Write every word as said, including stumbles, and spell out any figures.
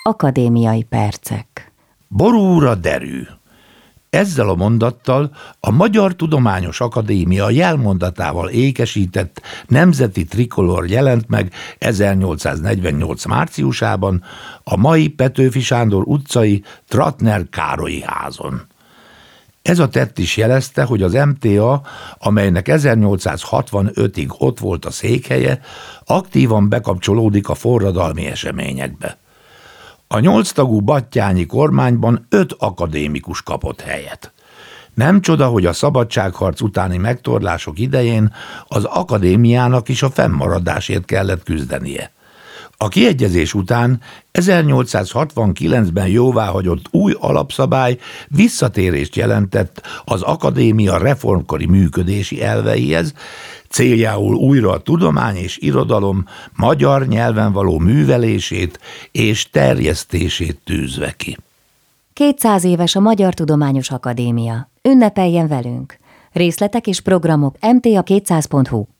Akadémiai percek. Borúra derű. Ezzel a mondattal a Magyar Tudományos Akadémia jelmondatával ékesített nemzeti trikolor jelent meg ezernyolcszáznegyvennyolc márciusában a mai Petőfi Sándor utcai Trattner Károlyi házon. Ez a tett is jelezte, hogy az em té á, amelynek ezernyolcszázhatvanötig ott volt a székhelye, aktívan bekapcsolódik a forradalmi eseményekbe. A nyolctagú battyányi kormányban öt akadémikus kapott helyet. Nem csoda, hogy a szabadságharc utáni megtorlások idején az akadémiának is a fennmaradásért kellett küzdenie. A kiegyezés után ezernyolcszázhatvankilencben jóváhagyott új alapszabály visszatérést jelentett az akadémia reformkori működési elveihez, céljául újra a tudomány és irodalom magyar nyelven való művelését és terjesztését tűzve ki. kétszáz éves a Magyar Tudományos Akadémia. Ünnepeljen velünk! Részletek és programok em té á kétszáz pont hu.